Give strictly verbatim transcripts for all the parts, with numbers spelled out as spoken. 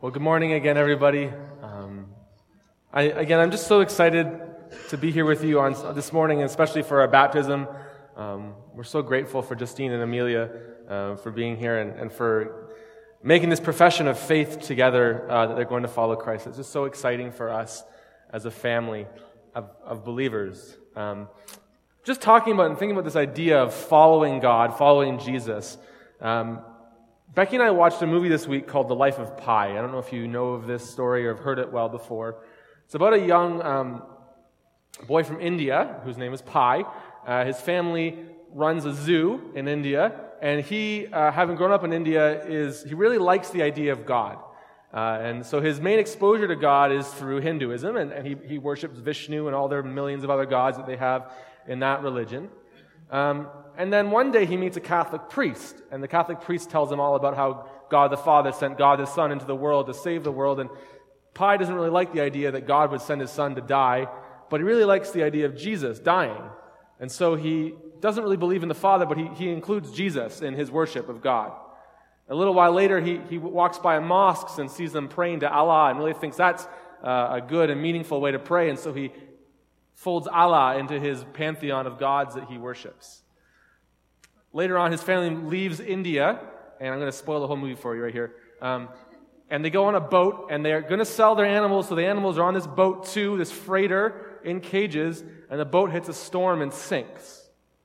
Well, good morning again, everybody. Um, I, again, I'm just so excited to be here with you on this morning, especially for our baptism. Um, we're so grateful for Justine and Amelia uh, for being here and, and for making this profession of faith together uh, that they're going to follow Christ. It's just so exciting for us as a family of, of believers. Um, just talking about and thinking about this idea of following God, following Jesus. Um, Becky and I watched a movie this week called The Life of Pi. I don't know if you know of this story or have heard it well before. It's about a young um, boy from India whose name is Pi. Uh, his family runs a zoo in India, and he, uh, having grown up in India, is he really likes the idea of God. Uh, and so his main exposure to God is through Hinduism, and, and he, he worships Vishnu and all their millions of other gods that they have in that religion. Um, and then one day he meets a Catholic priest, and the Catholic priest tells him all about how God the Father sent God the Son into the world to save the world, and Pi doesn't really like the idea that God would send his son to die, but he really likes the idea of Jesus dying. And so he doesn't really believe in the Father, but he, he includes Jesus in his worship of God. A little while later, he, he walks by a mosque and sees them praying to Allah and really thinks that's uh, a good and meaningful way to pray, and so he folds Allah into his pantheon of gods that he worships. Later on, his family leaves India, and I'm going to spoil the whole movie for you right here. Um, and they go on a boat, and they're going to sell their animals, so the animals are on this boat too, this freighter in cages, and the boat hits a storm and sinks.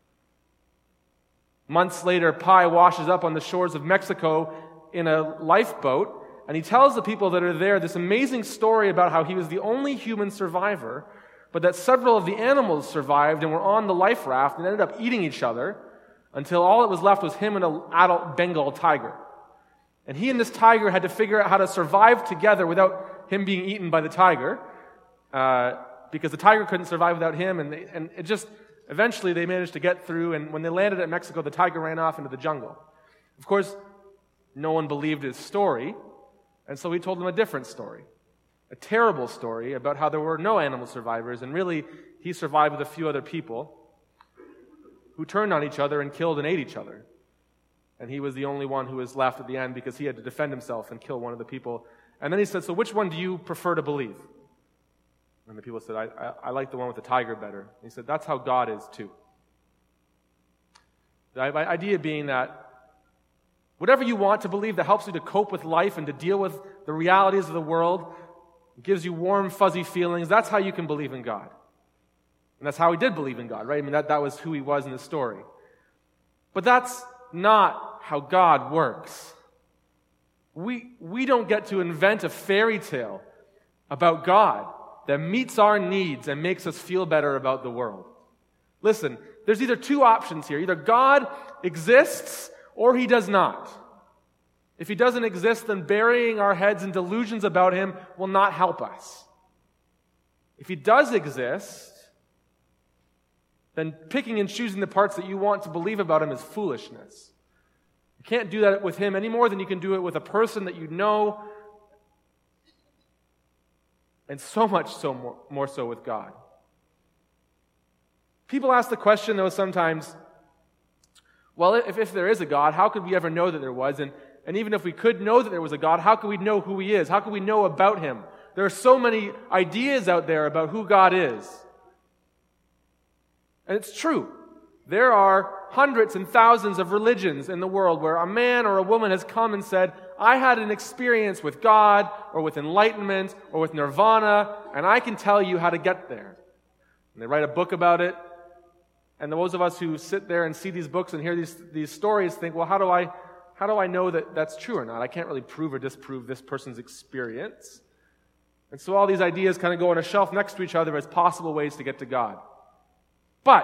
Months later, Pi washes up on the shores of Mexico in a lifeboat, and he tells the people that are there this amazing story about how he was the only human survivor, but that several of the animals survived and were on the life raft and ended up eating each other until all that was left was him and an adult Bengal tiger. And he and this tiger had to figure out how to survive together without him being eaten by the tiger, uh, because the tiger couldn't survive without him, and, they, and it just, eventually they managed to get through, and when they landed at Mexico, the tiger ran off into the jungle. Of course, no one believed his story, and so he told them a different story. A terrible story about how there were no animal survivors, and really, he survived with a few other people who turned on each other and killed and ate each other. And he was the only one who was left at the end because he had to defend himself and kill one of the people. And then he said, so which one do you prefer to believe? And the people said, I, I, I like the one with the tiger better. And he said, that's how God is too. The idea being that whatever you want to believe that helps you to cope with life and to deal with the realities of the world, gives you warm, fuzzy feelings, that's how you can believe in God. And that's how he did believe in God, right? I mean, that, that was who he was in the story. But that's not how God works. We, we don't get to invent a fairy tale about God that meets our needs and makes us feel better about the world. Listen, there's either two options here. Either God exists or he does not. If he doesn't exist, then burying our heads in delusions about him will not help us. If he does exist, then picking and choosing the parts that you want to believe about him is foolishness. You can't do that with him any more than you can do it with a person that you know, and so much so more, more so with God. People ask the question, though, sometimes, well, if, if there is a God, how could we ever know that there was? And And even if we could know that there was a God, how could we know who he is? How could we know about him? There are so many ideas out there about who God is. And it's true. There are hundreds and thousands of religions in the world where a man or a woman has come and said, I had an experience with God or with enlightenment or with nirvana, and I can tell you how to get there. And they write a book about it. And those of us who sit there and see these books and hear these, these stories think, well, how do I... How do I know that that's true or not? I can't really prove or disprove this person's experience. And so all these ideas kind of go on a shelf next to each other as possible ways to get to God. But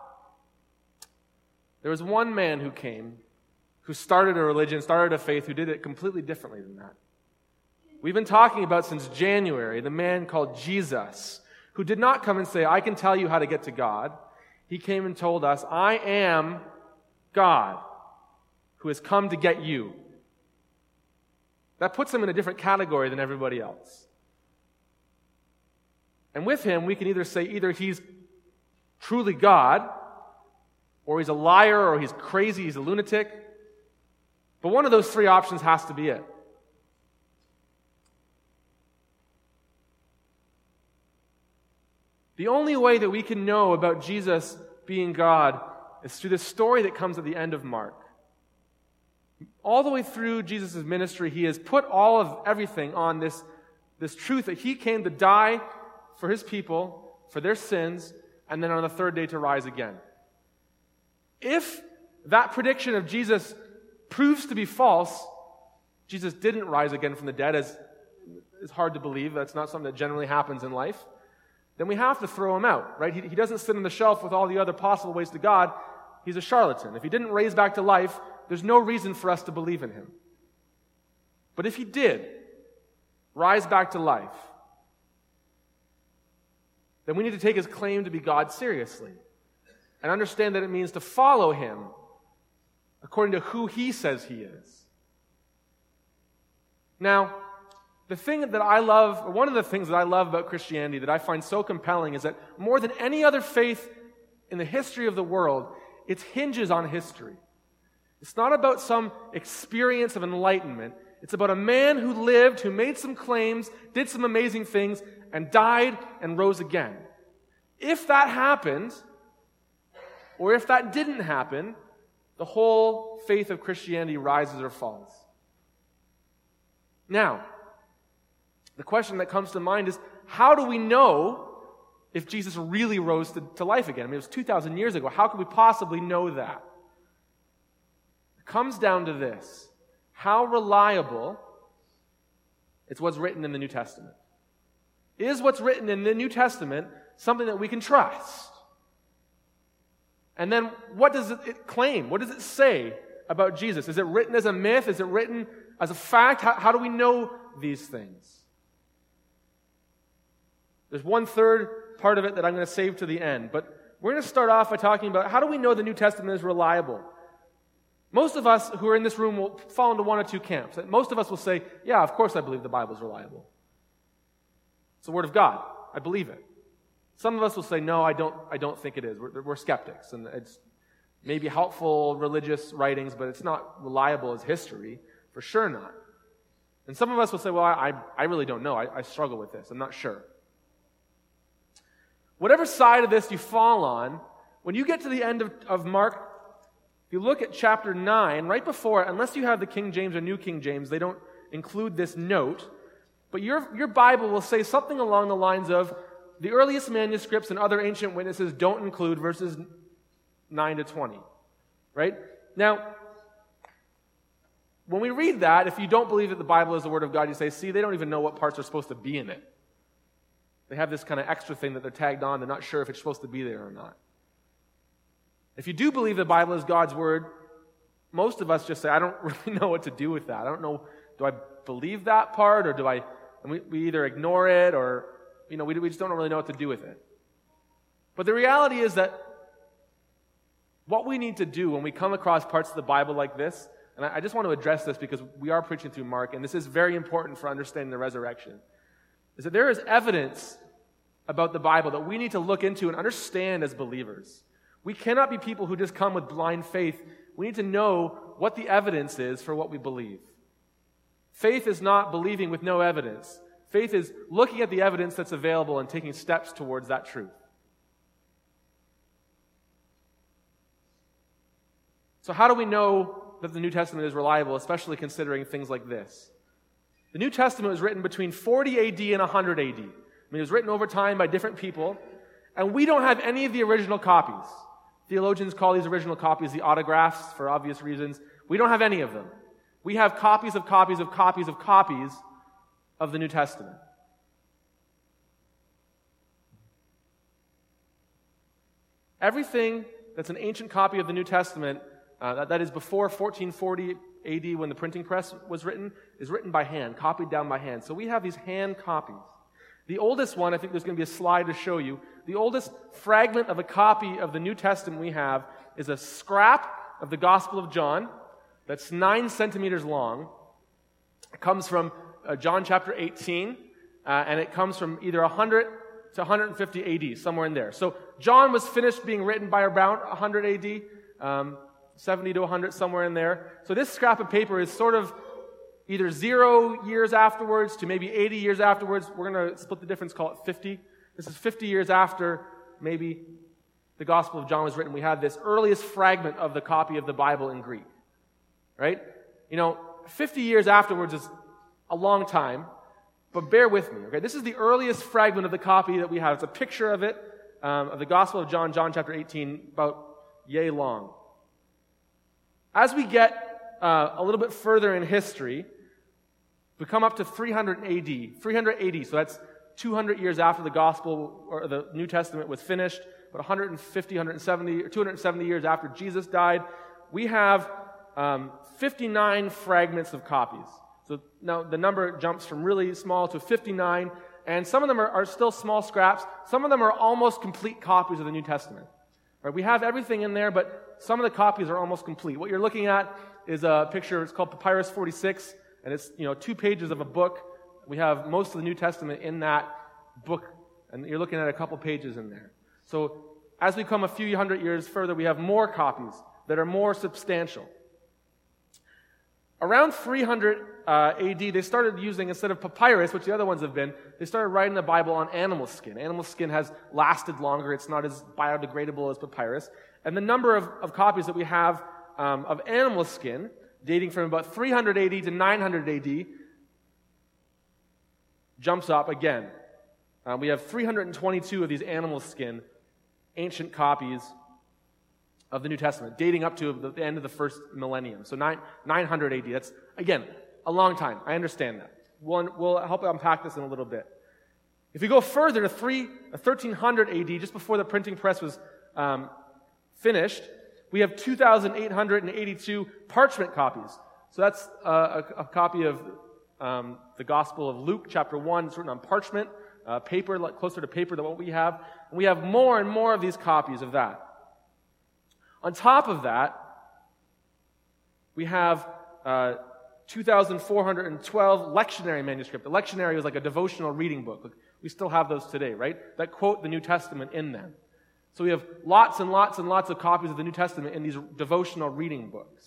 there was one man who came, who started a religion, started a faith, who did it completely differently than that. We've been talking about since January, the man called Jesus, who did not come and say, I can tell you how to get to God. He came and told us, I am God, who has come to get you. That puts him in a different category than everybody else. And with him, we can either say either he's truly God, or he's a liar, or he's crazy, he's a lunatic. But one of those three options has to be it. The only way that we can know about Jesus being God is through this story that comes at the end of Mark. All the way through Jesus' ministry, he has put all of everything on this, this truth that he came to die for his people, for their sins, and then on the third day to rise again. If that prediction of Jesus proves to be false, Jesus didn't rise again from the dead, as is hard to believe. That's not something that generally happens in life. Then we have to throw him out, right? He, he doesn't sit on the shelf with all the other possible ways to God. He's a charlatan. If he didn't raise back to life, there's no reason for us to believe in him. But if he did rise back to life, then we need to take his claim to be God seriously and understand that it means to follow him according to who he says he is. Now, the thing that I love, or one of the things that I love about Christianity that I find so compelling is that more than any other faith in the history of the world, it hinges on history. It's not about some experience of enlightenment. It's about a man who lived, who made some claims, did some amazing things, and died and rose again. If that happened, or if that didn't happen, the whole faith of Christianity rises or falls. Now, the question that comes to mind is, how do we know if Jesus really rose to, to life again? I mean, it was two thousand years ago. How could we possibly know that? It comes down to this. How reliable is what's written in the New Testament? Is what's written in the New Testament something that we can trust? And then what does it claim? What does it say about Jesus? Is it written as a myth? Is it written as a fact? How, how do we know these things? There's one third part of it that I'm going to save to the end, but we're going to start off by talking about how do we know the New Testament is reliable? Most of us who are in this room will fall into one or two camps. Most of us will say, yeah, of course I believe the Bible is reliable. It's the Word of God. I believe it. Some of us will say, no, I don't I don't think it is. We're, we're skeptics, and it's maybe helpful religious writings, but it's not reliable as history. For sure not. And some of us will say, well, I, I really don't know. I, I struggle with this. I'm not sure. Whatever side of this you fall on, when you get to the end of, of Mark, if you look at chapter nine, right before it, unless you have the King James or New King James, they don't include this note, but your, your Bible will say something along the lines of, the earliest manuscripts and other ancient witnesses don't include verses nine to twenty, right? Now, when we read that, if you don't believe that the Bible is the Word of God, you say, see, they don't even know what parts are supposed to be in it. They have this kind of extra thing that they're tagged on. They're not sure if it's supposed to be there or not. If you do believe the Bible is God's Word, most of us just say, I don't really know what to do with that. I don't know, do I believe that part, or do I, and we, we either ignore it, or, you know, we, we just don't really know what to do with it. But the reality is that what we need to do when we come across parts of the Bible like this, and I, I just want to address this because we are preaching through Mark, and this is very important for understanding the resurrection, is that there is evidence about the Bible that we need to look into and understand as believers. We cannot be people who just come with blind faith. We need to know what the evidence is for what we believe. Faith is not believing with no evidence. Faith is looking at the evidence that's available and taking steps towards that truth. So how do we know that the New Testament is reliable, especially considering things like this? The New Testament was written between forty A D and one hundred A D. I mean, it was written over time by different people, and we don't have any of the original copies. Theologians call these original copies the autographs for obvious reasons. We don't have any of them. We have copies of copies of copies of copies of the New Testament. Everything that's an ancient copy of the New Testament, uh, that, that is before fourteen forty A D when the printing press was written, is written by hand, copied down by hand. So we have these hand copies. The oldest one, I think there's going to be a slide to show you, the oldest fragment of a copy of the New Testament we have is a scrap of the Gospel of John that's nine centimeters long. It comes from uh, John chapter eighteen, uh, and it comes from either one hundred to one hundred fifty A D, somewhere in there. So John was finished being written by around one hundred A D, um, seventy to one hundred, somewhere in there. So this scrap of paper is sort of either zero years afterwards to maybe eighty years afterwards. We're going to split the difference, call it fifty. this is fifty years after maybe the Gospel of John was written. We have this earliest fragment of the copy of the Bible in Greek, right? You know, fifty years afterwards is a long time, but bear with me, okay? This is the earliest fragment of the copy that we have. It's a picture of it, um, of the Gospel of John, John chapter eighteen, about yay long. As we get uh, a little bit further in history, we come up to three hundred A D, three hundred A D, so that's two hundred years after the Gospel or the New Testament was finished, but one hundred fifty, one hundred seventy, or two hundred seventy years after Jesus died, we have um, fifty-nine fragments of copies. So now the number jumps from really small to fifty-nine, and some of them are, are still small scraps. Some of them are almost complete copies of the New Testament. Right? We have everything in there, but some of the copies are almost complete. What you're looking at is a picture. It's called Papyrus forty-six, and it's you know two pages of a book. We have most of the New Testament in that book, and you're looking at a couple pages in there. So as we come a few hundred years further, we have more copies that are more substantial. Around three hundred uh, A D, they started using, instead of papyrus, which the other ones have been, they started writing the Bible on animal skin. Animal skin has lasted longer. It's not as biodegradable as papyrus. And the number of, of copies that we have um, of animal skin, dating from about three hundred A D to nine hundred A D, jumps up again. Uh, we have three hundred twenty-two of these animal skin ancient copies of the New Testament, dating up to the end of the first millennium. So nine, nine hundred A D. That's, again, a long time. I understand that. We'll, we'll help unpack this in a little bit. If we go further to three, thirteen hundred A D, just before the printing press was um, finished, we have two thousand eight hundred eighty-two parchment copies. So that's uh, a, a copy of um, the Gospel of Luke, chapter one. It's written on parchment, uh, paper, like closer to paper than what we have. And we have more and more of these copies of that. On top of that, we have uh, two thousand four hundred twelve lectionary manuscript. The lectionary was like a devotional reading book. We still have those today, right? That quote the New Testament in them. So we have lots and lots and lots of copies of the New Testament in these devotional reading books.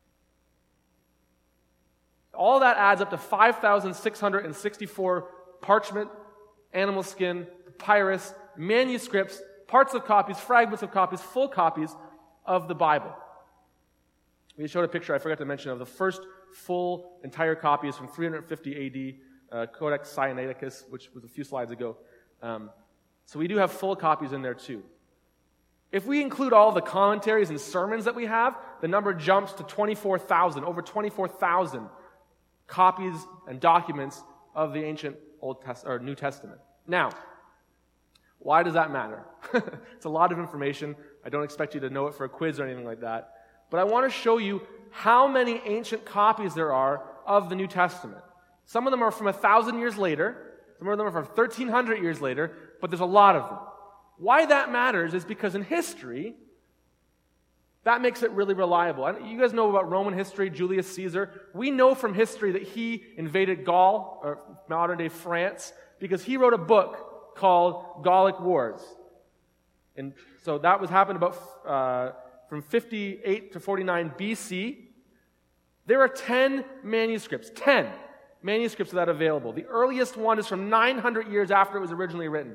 All that adds up to five thousand six hundred sixty-four parchment, animal skin, papyrus, manuscripts, parts of copies, fragments of copies, full copies of the Bible. We showed a picture, I forgot to mention, of the first full entire copies from three hundred fifty A D, uh, Codex Sinaiticus, which was a few slides ago. Um, so we do have full copies in there too. If we include all the commentaries and sermons that we have, the number jumps to twenty-four thousand, over twenty-four thousand copies and documents of the ancient Old Test- or New Testament. Now, why does that matter? It's a lot of information. I don't expect you to know it for a quiz or anything like that. But I want to show you how many ancient copies there are of the New Testament. Some of them are from a thousand years later. Some of them are from thirteen hundred years later. But there's a lot of them. Why that matters is because in history, that makes it really reliable. You guys know about Roman history, Julius Caesar. We know from history that he invaded Gaul, or modern-day France, because he wrote a book called Gallic Wars. And so that was happened about uh, from fifty-eight to forty-nine B C. There are ten manuscripts, ten manuscripts of that available. The earliest one is from nine hundred years after it was originally written.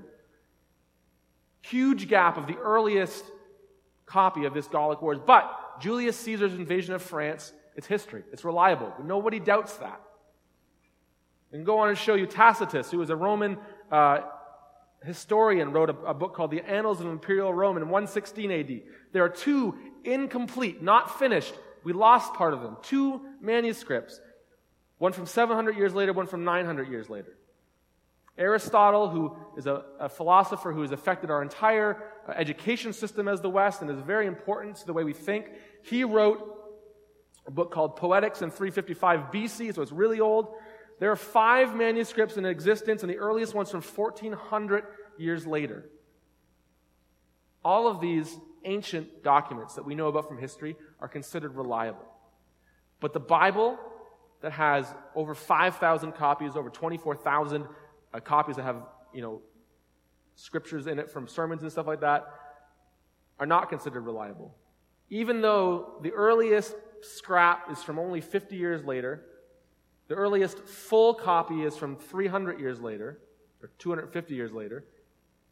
Huge gap of the earliest copy of this Gallic Wars. But Julius Caesar's invasion of France, it's history. It's reliable. Nobody doubts that. And go on and show you Tacitus, who was a Roman uh, historian, wrote a, a book called The Annals of Imperial Rome in one sixteen A D. There are two incomplete, not finished. We lost part of them. Two manuscripts. One from seven hundred years later, one from nine hundred years later. Aristotle, who is a, a philosopher who has affected our entire uh, education system as the West and is very important to the way we think, he wrote a book called Poetics in three fifty-five B C, so it's really old. There are five manuscripts in existence, and the earliest one's from fourteen hundred years later. All of these ancient documents that we know about from history are considered reliable. But the Bible, that has over five thousand copies, over twenty-four thousand uh, copies that have, you know, scriptures in it from sermons and stuff like that, are not considered reliable. Even though the earliest scrap is from only fifty years later, the earliest full copy is from three hundred years later, or two hundred fifty years later,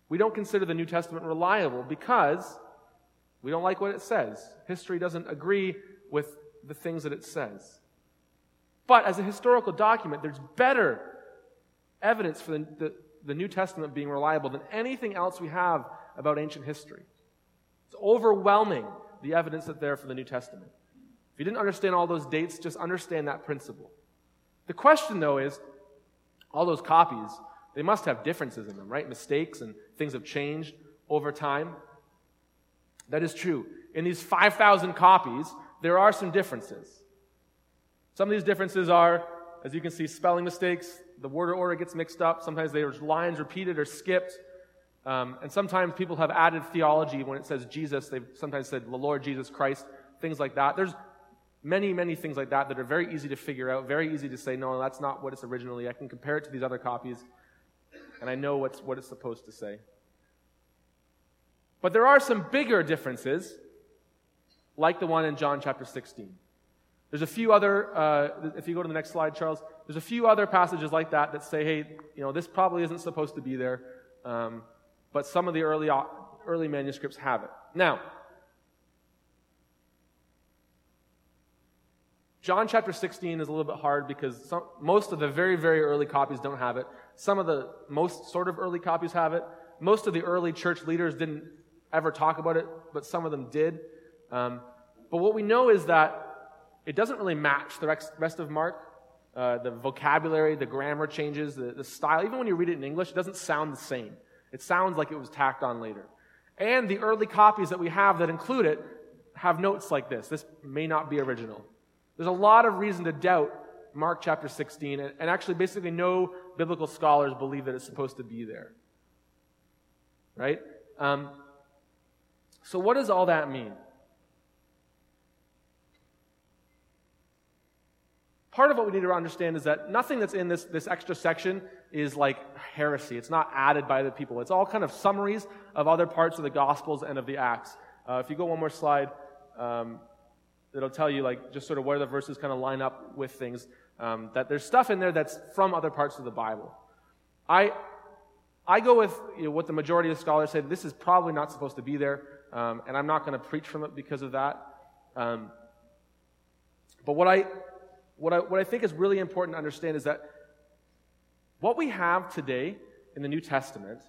We don't consider the New Testament reliable because we don't like what it says. History doesn't agree with the things that it says. But as a historical document, there's better evidence for the, the, the New Testament being reliable than anything else we have about ancient history. It's overwhelming, the evidence that's there for the New Testament. If you didn't understand all those dates, just understand that principle. The question, though, is, all those copies, they must have differences in them, right? Mistakes and things have changed over time. That is true. In these five thousand copies, there are some differences. Some of these differences are, as you can see, spelling mistakes. The word order gets mixed up. Sometimes there's lines repeated or skipped. Um, and sometimes people have added theology when it says Jesus. They've sometimes said the Lord Jesus Christ, things like that. There's many, many things like that that are very easy to figure out, very easy to say, no, that's not what it's originally. I can compare it to these other copies, and I know what's, what it's supposed to say. But there are some bigger differences, like the one in John chapter sixteen. There's a few other, uh, if you go to the next slide, Charles, there's a few other passages like that that say, hey, you know, this probably isn't supposed to be there, um, but some of the early early manuscripts have it. Now, John chapter sixteen is a little bit hard because some, most of the very, very early copies don't have it. Some of the most sort of early copies have it. Most of the early church leaders didn't ever talk about it, but some of them did. Um, but what we know is that it doesn't really match the rest of Mark. Uh, the vocabulary, the grammar changes, the, the style. Even when you read it in English, it doesn't sound the same. It sounds like it was tacked on later. And the early copies that we have that include it have notes like this. This may not be original. There's a lot of reason to doubt Mark chapter sixteen, and, and actually basically no biblical scholars believe that it's supposed to be there. Right? Um, so what does all that mean? Part of what we need to understand is that nothing that's in this, this extra section is like heresy. It's not added by the people. It's all kind of summaries of other parts of the Gospels and of the Acts. Uh, if you go one more slide, um, it'll tell you like just sort of where the verses kind of line up with things. Um, that there's stuff in there that's from other parts of the Bible. I I go with you know, what the majority of scholars say. This is probably not supposed to be there, um, and I'm not going to preach from it because of that. Um, but what I What I, what I think is really important to understand is that what we have today in the New Testament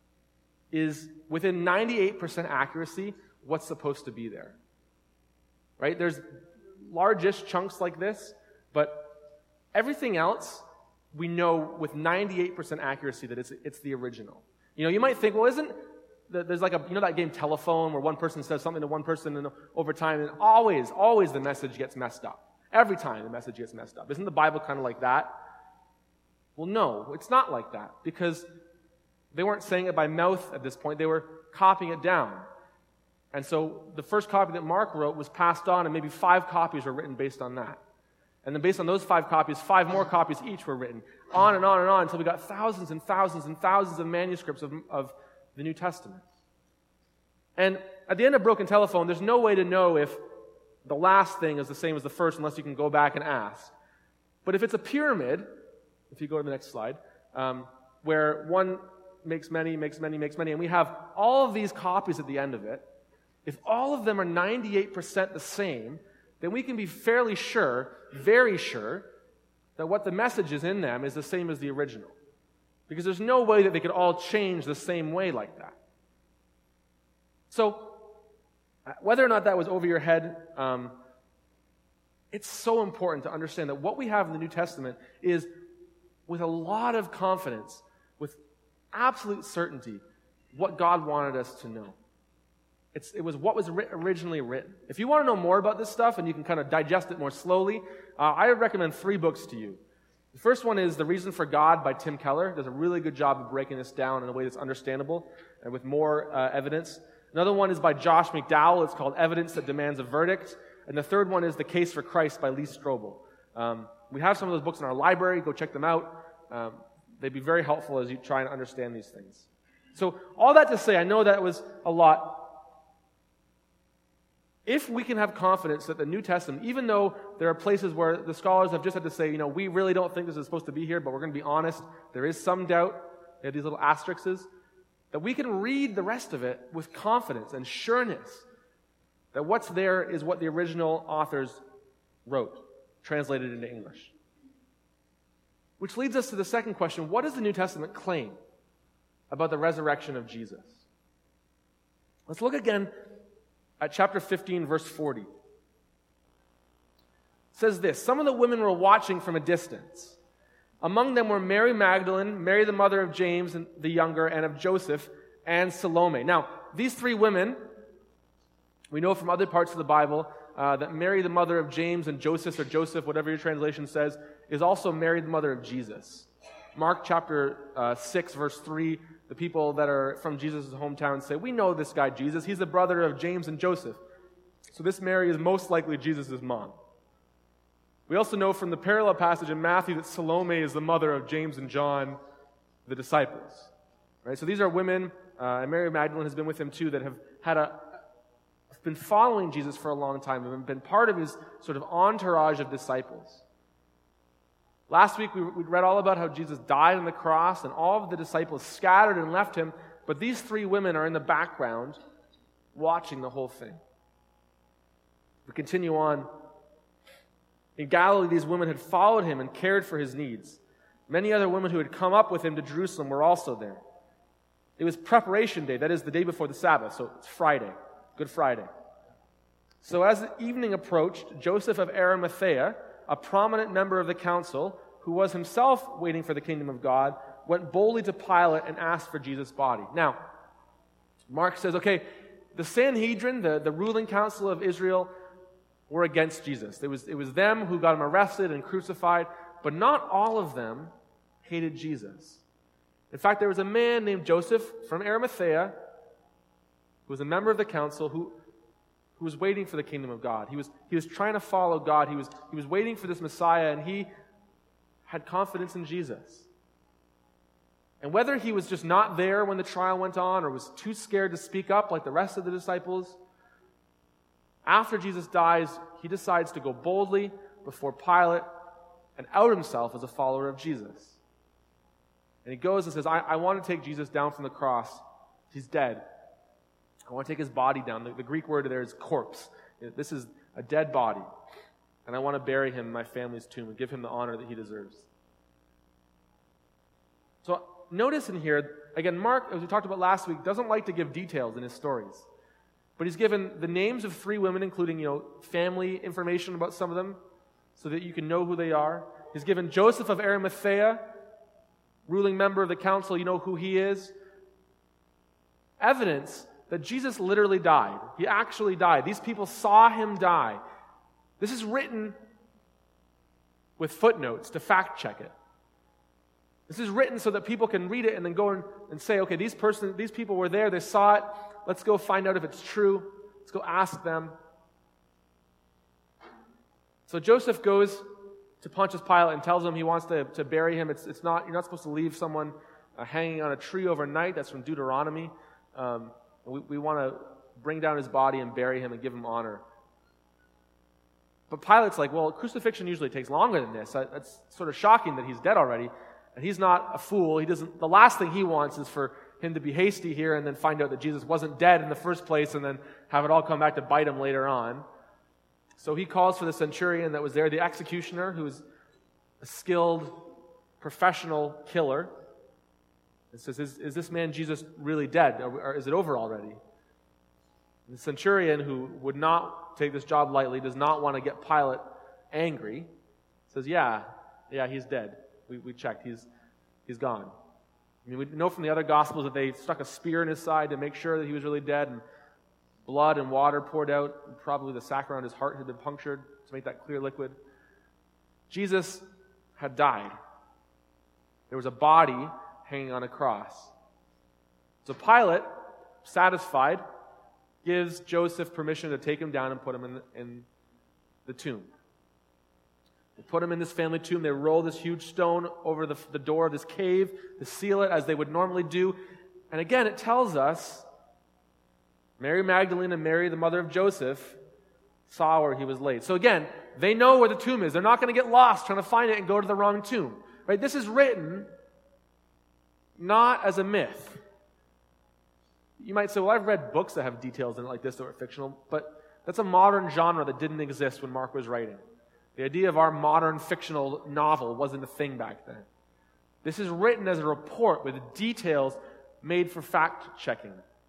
is within ninety-eight percent accuracy what's supposed to be there. Right? There's largish chunks like this, but everything else we know with ninety-eight percent accuracy that it's, it's the original. You know, you might think, well, isn't there's like a, you know that game Telephone where one person says something to one person and over time, and always, always the message gets messed up. Every time the message gets messed up. Isn't the Bible kind of like that? Well, no, it's not like that, because they weren't saying it by mouth at this point. They were copying it down. And so the first copy that Mark wrote was passed on, and maybe five copies were written based on that. And then based on those five copies, five more copies each were written. On and on and on until we got thousands and thousands and thousands of manuscripts of, of the New Testament. And at the end of Broken Telephone, there's no way to know if the last thing is the same as the first unless you can go back and ask. But if it's a pyramid, if you go to the next slide, um, where one makes many, makes many, makes many, and we have all of these copies at the end of it, if all of them are ninety-eight percent the same, then we can be fairly sure, very sure, that what the message is in them is the same as the original. Because there's no way that they could all change the same way like that. So, whether or not that was over your head, um, it's so important to understand that what we have in the New Testament is, with a lot of confidence, with absolute certainty, what God wanted us to know. It's, it was what was ri- originally written. If you want to know more about this stuff and you can kind of digest it more slowly, uh, I would recommend three books to you. The first one is The Reason for God by Tim Keller. Does a really good job of breaking this down in a way that's understandable and with more uh, evidence. Another one is by Josh McDowell. It's called Evidence That Demands a Verdict. And the third one is The Case for Christ by Lee Strobel. Um, we have some of those books in our library. Go check them out. Um, they'd be very helpful as you try and understand these things. So all that to say, I know that was a lot. If we can have confidence that the New Testament, even though there are places where the scholars have just had to say, you know, we really don't think this is supposed to be here, but we're going to be honest, there is some doubt. They have these little asterisks. that we can read the rest of it with confidence and sureness that what's there is what the original authors wrote, translated into English. Which leads us to the second question: what does the New Testament claim about the resurrection of Jesus? Let's look again at chapter fifteen, verse forty. It says this: some of the women were watching from a distance. Among them were Mary Magdalene, Mary the mother of James and the younger, and of Joseph, and Salome. Now, these three women, we know from other parts of the Bible uh, that Mary the mother of James and Joseph, or Joseph, whatever your translation says, is also Mary the mother of Jesus. Mark chapter uh, six, verse three, the people that are from Jesus' hometown say, we know this guy Jesus. He's the brother of James and Joseph. So this Mary is most likely Jesus' mom. We also know from the parallel passage in Matthew that Salome is the mother of James and John, the disciples. Right? So these are women, uh, and Mary Magdalene has been with him too, that have had a have been following Jesus for a long time, and been part of his sort of entourage of disciples. Last week we we read all about how Jesus died on the cross, and all of the disciples scattered and left him, but these three women are in the background watching the whole thing. We continue on. In Galilee, these women had followed him and cared for his needs. Many other women who had come up with him to Jerusalem were also there. It was preparation day, that is the day before the Sabbath, so it's Friday, Good Friday. So as the evening approached, Joseph of Arimathea, a prominent member of the council, who was himself waiting for the kingdom of God, went boldly to Pilate and asked for Jesus' body. Now, Mark says, okay, the Sanhedrin, the, the ruling council of Israel, were against Jesus. It was, it was them who got him arrested and crucified, but not all of them hated Jesus. In fact, there was a man named Joseph from Arimathea, who was a member of the council, who, who was waiting for the kingdom of God. He was, he was trying to follow God. He was, he was waiting for this Messiah, and he had confidence in Jesus. And whether he was just not there when the trial went on, or was too scared to speak up like the rest of the disciples, after Jesus dies, he decides to go boldly before Pilate and out himself as a follower of Jesus. And he goes and says, I, I want to take Jesus down from the cross. He's dead. I want to take his body down. The, the Greek word there is corpse. This is a dead body. And I want to bury him in my family's tomb and give him the honor that he deserves. So notice in here, again, Mark, as we talked about last week, doesn't like to give details in his stories. But he's given the names of three women, including, you know, family information about some of them, so that you can know who they are. He's given Joseph of Arimathea, ruling member of the council, you know who he is. Evidence that Jesus literally died. He actually died. These people saw him die. This is written with footnotes to fact check it. This is written so that people can read it and then go and, and say, okay, these person, these people were there, they saw it. Let's go find out if it's true. Let's go ask them. So Joseph goes to Pontius Pilate and tells him he wants to, to bury him. It's, it's not, you're not supposed to leave someone uh, hanging on a tree overnight. That's from Deuteronomy. Um, we we want to bring down his body and bury him and give him honor. But Pilate's like, well, crucifixion usually takes longer than this. That's sort of shocking that he's dead already. And he's not a fool. He doesn't. The last thing he wants is for him to be hasty here and then find out that Jesus wasn't dead in the first place and then have it all come back to bite him later on. So he calls for the centurion that was there, the executioner, who is a skilled, professional killer, and says, is, is this man Jesus really dead? Or, or is it over already? And the centurion, who would not take this job lightly, does not want to get Pilate angry, says, yeah, yeah, he's dead. We, we checked. He's, he's gone. I mean, we know from the other Gospels that they stuck a spear in his side to make sure that he was really dead, and blood and water poured out, and probably the sac around his heart had been punctured to make that clear liquid. Jesus had died. There was a body hanging on a cross. So Pilate, satisfied, gives Joseph permission to take him down and put him in the, in the tomb. They put him in this family tomb. They roll this huge stone over the, the door of this cave to seal it as they would normally do. And again, it tells us Mary Magdalene and Mary, the mother of Joseph, saw where he was laid. So again, they know where the tomb is. They're not going to get lost trying to find it and go to the wrong tomb. Right? This is written not as a myth. You might say, well, I've read books that have details in it like this that were fictional, but that's a modern genre that didn't exist when Mark was writing. The idea of our modern fictional novel wasn't a thing back then. This is written as a report with details made for fact-checking.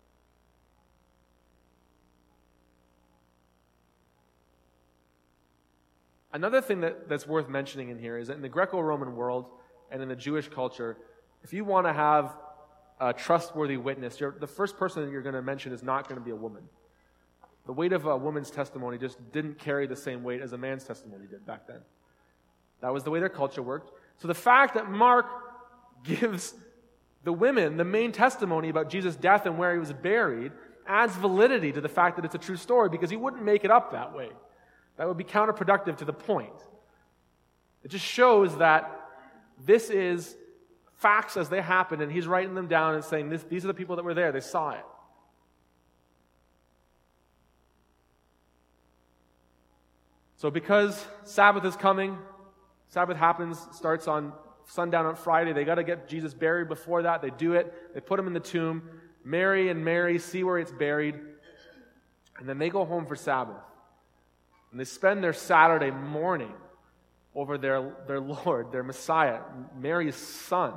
Another thing that, that's worth mentioning in here is that in the Greco-Roman world and in the Jewish culture, if you want to have a trustworthy witness, you're, the first person that you're going to mention is not going to be a woman. The weight of a woman's testimony just didn't carry the same weight as a man's testimony did back then. That was the way their culture worked. So the fact that Mark gives the women the main testimony about Jesus' death and where he was buried adds validity to the fact that it's a true story, because he wouldn't make it up that way. That would be counterproductive to the point. It just shows that this is facts as they happen, and he's writing them down and saying, this, these are the people that were there. They saw it. So because Sabbath is coming, Sabbath happens, starts on sundown on Friday. They got to get Jesus buried before that. They do it. They put him in the tomb. Mary and Mary see where it's buried. And then they go home for Sabbath. And they spend their Saturday morning over their, their Lord, their Messiah, Mary's son.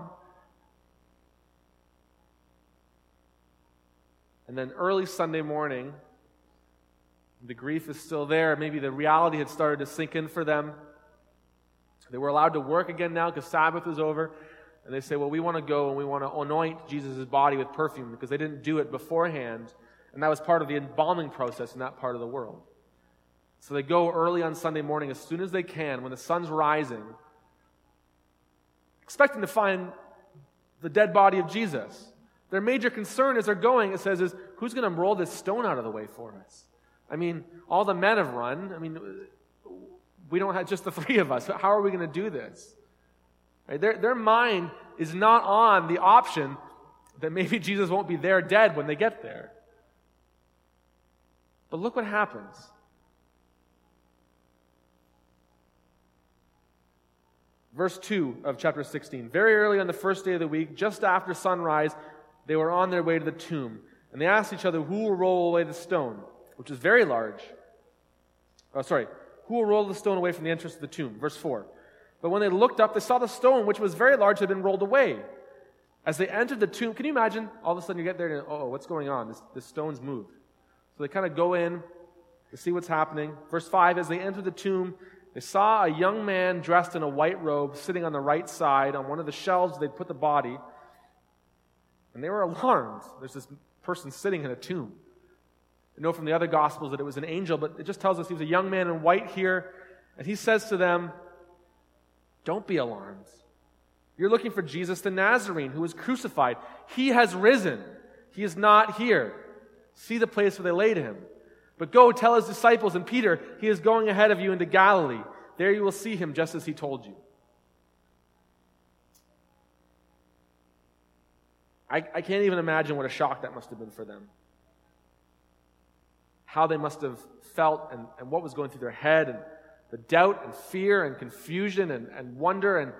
And then early Sunday morning, the grief is still there. Maybe the reality had started to sink in for them. They were allowed to work again now because Sabbath was over. And they say, well, we want to go and we want to anoint Jesus' body with perfume, because they didn't do it beforehand. And that was part of the embalming process in that part of the world. So they go early on Sunday morning as soon as they can, when the sun's rising, expecting to find the dead body of Jesus. Their major concern as they're going, it says, is who's going to roll this stone out of the way for us? I mean, all the men have run. I mean, we don't have just the three of us. How are we going to do this? Right? Their, their mind is not on the option that maybe Jesus won't be there dead when they get there. But look what happens. Verse two of chapter sixteen. Very early on the first day of the week, just after sunrise, they were on their way to the tomb. And they asked each other, who will roll away the stone, which is very large. Oh, sorry. Who will roll the stone away from the entrance of the tomb? Verse four. But when they looked up, they saw the stone, which was very large, had been rolled away. As they entered the tomb, can you imagine? All of a sudden you get there and, oh, what's going on? This, this stone's moved. So they kind of go in to see what's happening. Verse five, as they entered the tomb, they saw a young man dressed in a white robe sitting on the right side on one of the shelves they'd put the body. And they were alarmed. There's this person sitting in a tomb. We know from the other Gospels that it was an angel, but it just tells us he was a young man in white here. And he says to them, don't be alarmed. You're looking for Jesus the Nazarene, who was crucified. He has risen. He is not here. See the place where they laid him. But go tell his disciples and Peter, he is going ahead of you into Galilee. There you will see him just as he told you. I, I can't even imagine what a shock that must have been for them. How they must have felt and, and what was going through their head, and the doubt and fear and confusion and, and wonder. And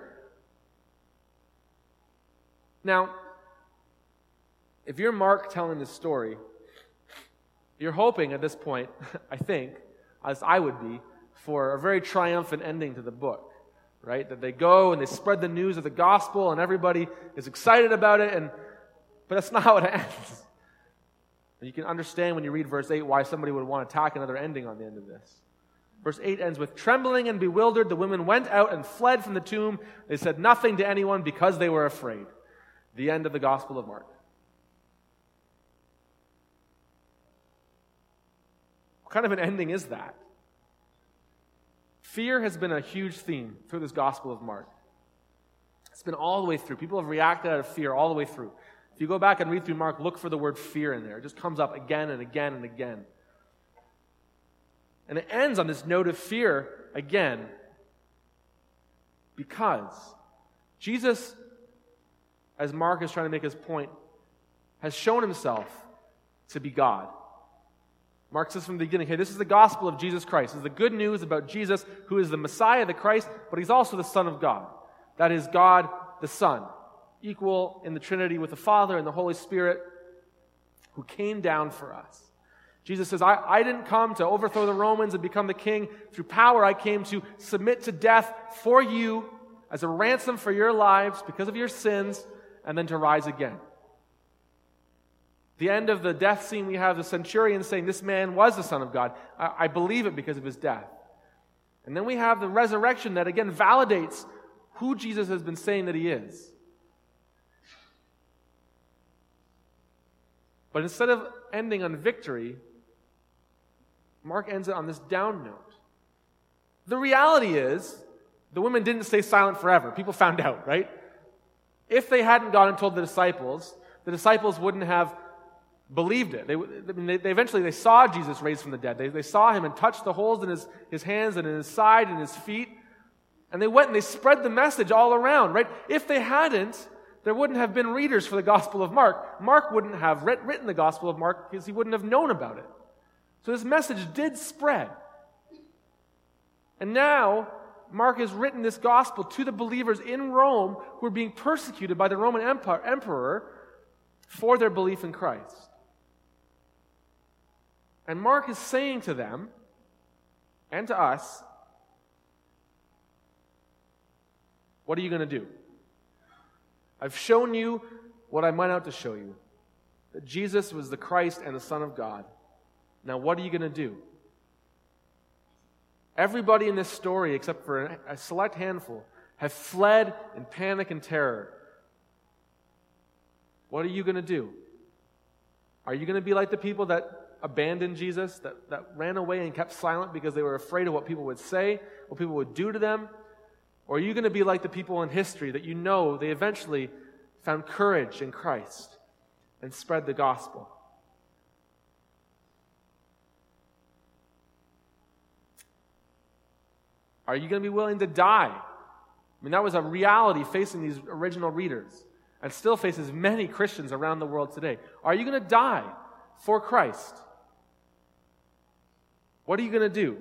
now, if you're Mark telling this story, you're hoping at this point, I think, as I would be, for a very triumphant ending to the book, right? That they go and they spread the news of the gospel and everybody is excited about it, and but that's not how it ends. And you can understand when you read verse eight why somebody would want to tack another ending on the end of this. Verse eight ends with, trembling and bewildered, the women went out and fled from the tomb. They said nothing to anyone because they were afraid. The end of the Gospel of Mark. What kind of an ending is that? Fear has been a huge theme through this Gospel of Mark. It's been all the way through. People have reacted out of fear all the way through. If you go back and read through Mark, look for the word fear in there. It just comes up again and again and again. And it ends on this note of fear again, because Jesus, as Mark is trying to make his point, has shown himself to be God. Mark says from the beginning, hey, this is the gospel of Jesus Christ. This is the good news about Jesus, who is the Messiah, the Christ, but he's also the Son of God. That is God the Son, equal in the Trinity with the Father and the Holy Spirit, who who came down for us. Jesus says, I, I didn't come to overthrow the Romans and become the king through power. I came to submit to death for you as a ransom for your lives because of your sins, and then to rise again. The end of the death scene, we have the centurion saying, this man was the Son of God. I, I believe it because of his death. And then we have the resurrection that again validates who Jesus has been saying that he is. But instead of ending on victory, Mark ends it on this down note. The reality is, the women didn't stay silent forever. People found out, right? If they hadn't gone and told the disciples, the disciples wouldn't have believed it. They, I mean, they, they eventually they saw Jesus raised from the dead. They, they saw him and touched the holes in his, his hands and in his side and his feet. And they went and they spread the message all around, right? If they hadn't, there wouldn't have been readers for the Gospel of Mark. Mark wouldn't have writ, written the Gospel of Mark because he wouldn't have known about it. So this message did spread. And now, Mark has written this gospel to the believers in Rome who are being persecuted by the Roman empire, emperor for their belief in Christ. And Mark is saying to them and to us, what are you going to do? I've shown you what I went out to show you, that Jesus was the Christ and the Son of God. Now, what are you going to do? Everybody in this story, except for a select handful, have fled in panic and terror. What are you going to do? Are you going to be like the people that abandoned Jesus, that, that ran away and kept silent because they were afraid of what people would say, what people would do to them? Or are you going to be like the people in history that you know they eventually found courage in Christ and spread the gospel? Are you going to be willing to die? I mean, that was a reality facing these original readers and still faces many Christians around the world today. Are you going to die for Christ? What are you going to do?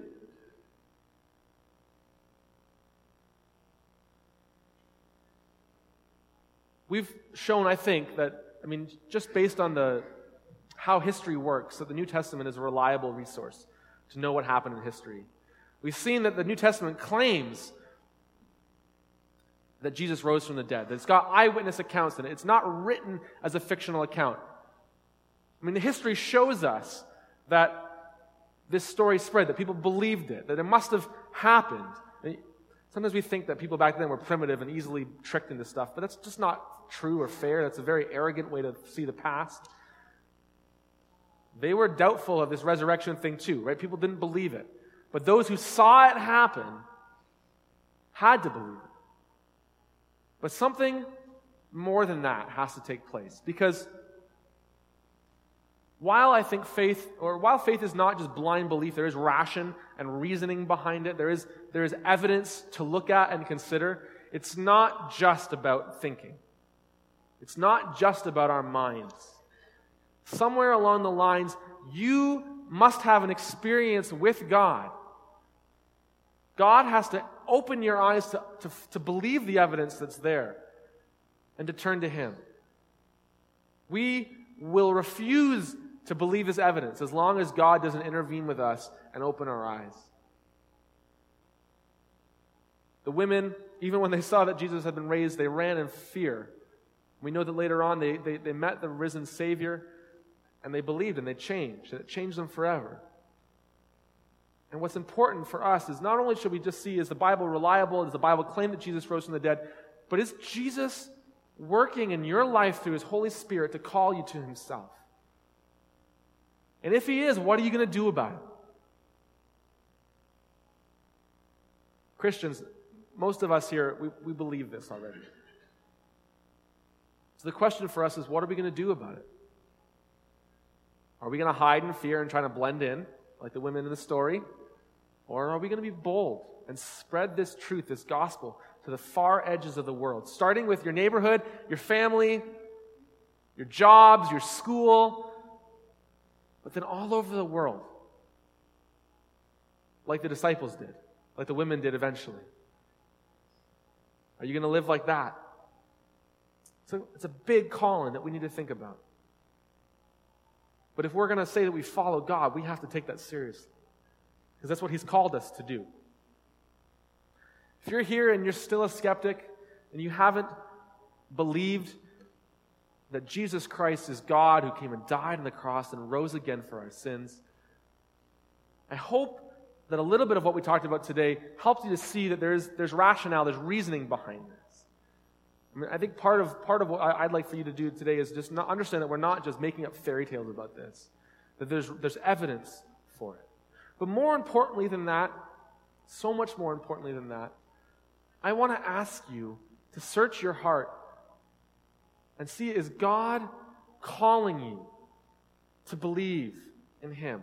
We've shown, I think, that, I mean, just based on the how history works, that the New Testament is a reliable resource to know what happened in history. We've seen that the New Testament claims that Jesus rose from the dead, that it's got eyewitness accounts in it. It's not written as a fictional account. I mean, the history shows us that this story spread, that people believed it, that it must have happened. Sometimes we think that people back then were primitive and easily tricked into stuff, but that's just not true or fair. That's a very arrogant way to see the past. They were doubtful of this resurrection thing too, right? People didn't believe it. But those who saw it happen had to believe it. But something more than that has to take place. Because while I think faith, or while faith is not just blind belief, there is ration and reasoning behind it. There is, there is evidence to look at and consider. It's not just about thinking. It's not just about our minds. Somewhere along the lines, you must have an experience with God. God has to open your eyes to, to, to believe the evidence that's there and to turn to Him. We will refuse to believe His evidence as long as God doesn't intervene with us and open our eyes. The women, even when they saw that Jesus had been raised, they ran in fear. We know that later on they, they, they met the risen Savior and they believed and they changed, and it changed them forever. And what's important for us is not only should we just see, is the Bible reliable, does the Bible claim that Jesus rose from the dead, but is Jesus working in your life through His Holy Spirit to call you to Himself? And if He is, what are you going to do about it? Christians, most of us here, we, we believe this already. So the question for us is, what are we going to do about it? Are we going to hide in fear and try to blend in, like the women in the story? Or are we going to be bold and spread this truth, this gospel, to the far edges of the world, starting with your neighborhood, your family, your jobs, your school, but then all over the world, like the disciples did, like the women did eventually? Are you going to live like that? So it's a big calling that we need to think about. But if we're going to say that we follow God, we have to take that seriously. Because that's what he's called us to do. If you're here and you're still a skeptic, and you haven't believed that Jesus Christ is God who came and died on the cross and rose again for our sins, I hope that a little bit of what we talked about today helps you to see that there's there's rationale, there's reasoning behind this. I mean, I think part of part of what I'd like for you to do today is just not understand that we're not just making up fairy tales about this, that there's there's evidence for it. But more importantly than that, so much more importantly than that, I want to ask you to search your heart and see, is God calling you to believe in him?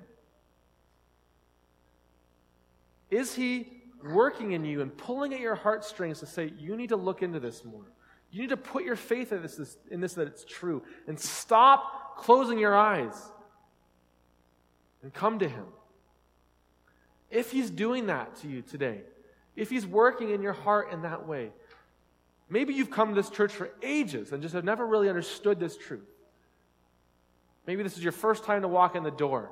Is he working in you and pulling at your heartstrings to say, you need to look into this more? You need to put your faith in this, this, in this that it's true, and stop closing your eyes and come to him. If he's doing that to you today, if he's working in your heart in that way, maybe you've come to this church for ages and just have never really understood this truth. Maybe this is your first time to walk in the door.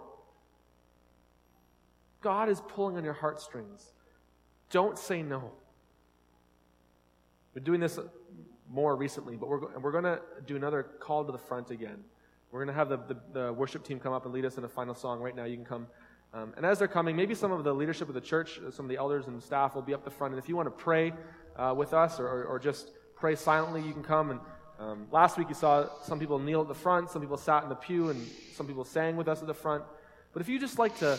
God is pulling on your heartstrings. Don't say no. We're doing this more recently, but we're, we're going to do another call to the front again. We're going to have the, the, the worship team come up and lead us in a final song. Right now, you can come. Um, and as they're coming, maybe some of the leadership of the church, some of the elders and staff will be up the front. And if you want to pray uh, with us or, or, or just pray silently, you can come. And um, last week you saw some people kneel at the front, some people sat in the pew, and some people sang with us at the front. But if you just like to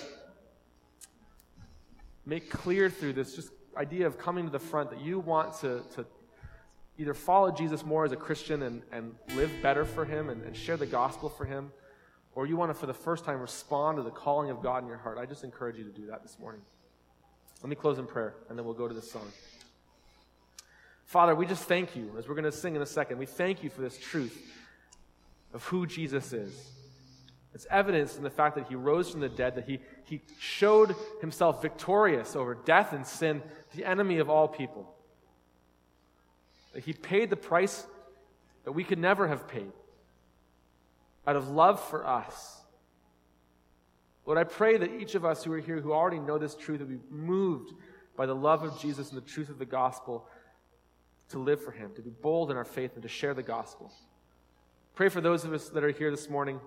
make clear through this just idea of coming to the front that you want to, to either follow Jesus more as a Christian and, and live better for him and, and share the gospel for him, or you want to, for the first time, respond to the calling of God in your heart, I just encourage you to do that this morning. Let me close in prayer, and then we'll go to this song. Father, we just thank you, as we're going to sing in a second, we thank you for this truth of who Jesus is. It's evidence in the fact that he rose from the dead, that he, he showed himself victorious over death and sin, the enemy of all people. That he paid the price that we could never have paid out of love for us. Lord, I pray that each of us who are here who already know this truth will be moved by the love of Jesus and the truth of the gospel to live for him, to be bold in our faith and to share the gospel. Pray for those of us that are here this morning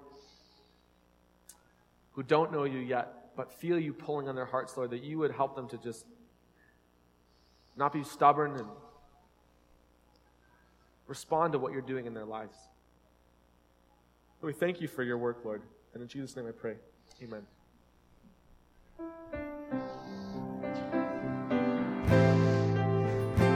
who don't know you yet, but feel you pulling on their hearts, Lord, that you would help them to just not be stubborn and respond to what you're doing in their lives. We thank you for your work, Lord. And in Jesus' name I pray. Amen.